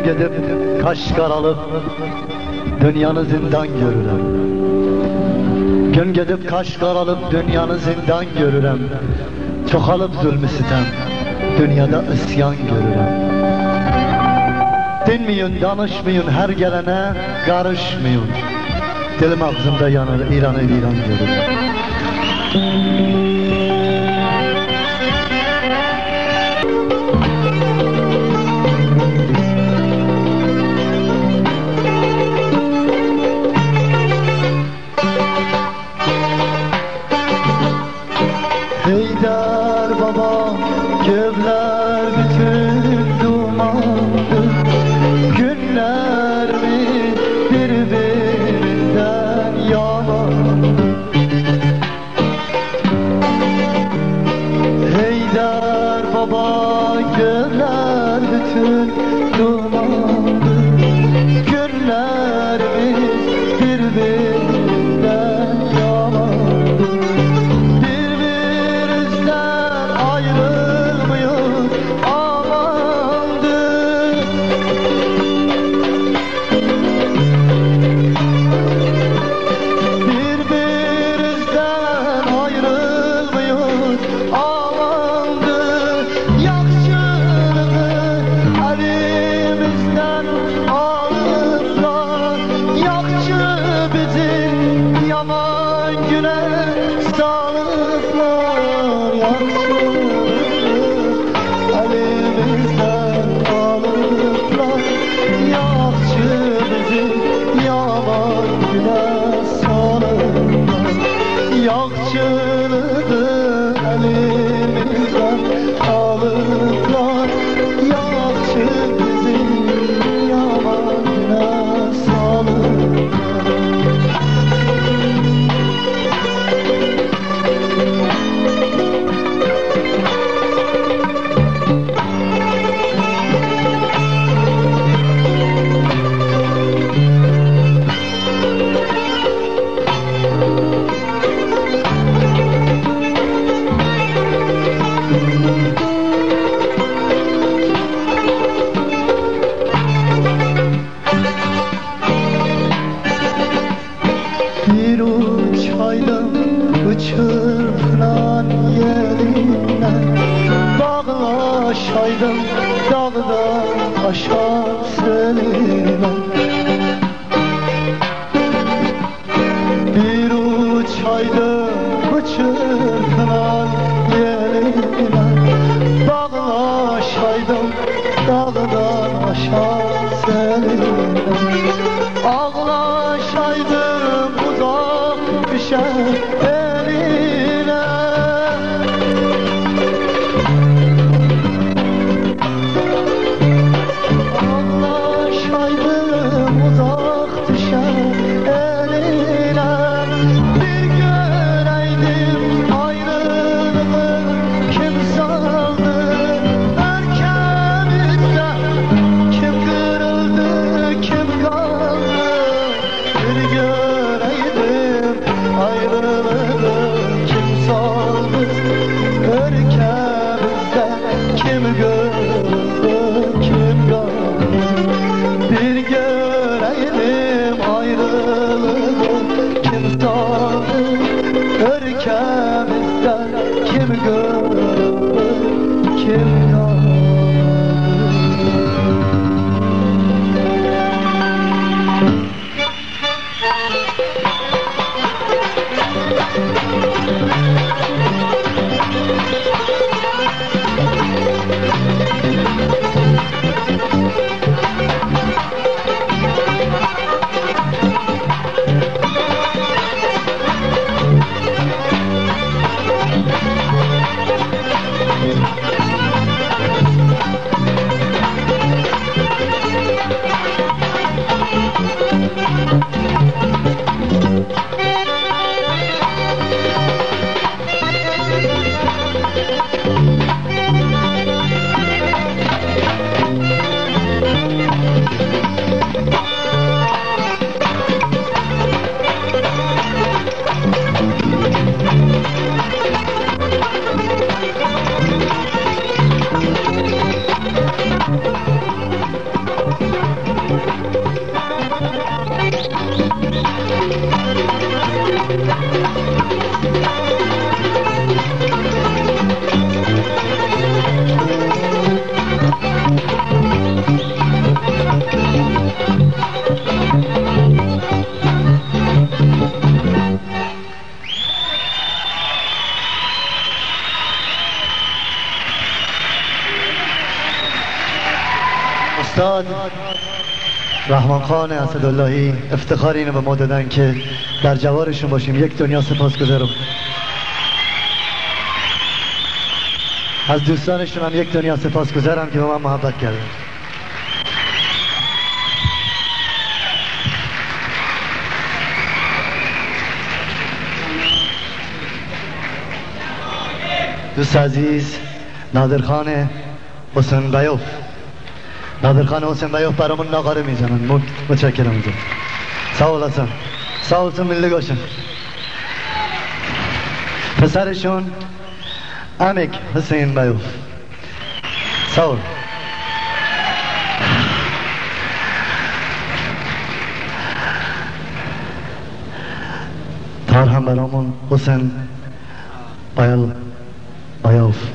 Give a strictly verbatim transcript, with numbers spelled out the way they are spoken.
gedib kaş qaralıb dünyanı zindan görürəm. Gün gedib kaş qaralıb dünyanı zindan görürəm. Çoxalıb zulmü sitem, dünyada isyan görürəm. Dinmeyin, danışmayın, her gelene karışmayın. Dilim ağzımda yanır, İran'ı İran görürəm. Heydar baba, gövler bütün dumandı. Günler mi birbirinden yalan? Heydar baba, gövler bütün dumandı. Günler mi birbirinden yalan? Bir uçaydım uçurtlan yerine, bağlaşaydım dağdan aşağı seninle. Bir uçaydım uçurtlan yerine, bağlaşaydım dağdan aşağı seninle. Ağlaşaydım uzak düşen eline. Ağlaşaydım uzak düşen eline. Bir göreydim ayrılığı kim saldı erkemizde, kim kırıldı kim kaldı. Bir göreydim ayrılığı kim saldı erkemizde, kim gördü kim kaldı. Bir göreydim ayrılığı kim saldı erkemizde, kim gördü kim kaldı. استاد رحمان خان اسداللهی افتخار اینو به ما دادن که در جوارشون باشیم. یک دنیا سپاسگزارم. از دوستانشون هم یک دنیا سپاسگزارم که به من محبت کردن. دوست عزیز نادرخان حسین بیوف، نادرخان حسین بیوف برامون ناغاره میزنن. متشکرم ازت. سا olasın. سا olsun milli koşun. پسرشون امیک حسین بیوف. سا ol. تار هم برامون حسین بیوف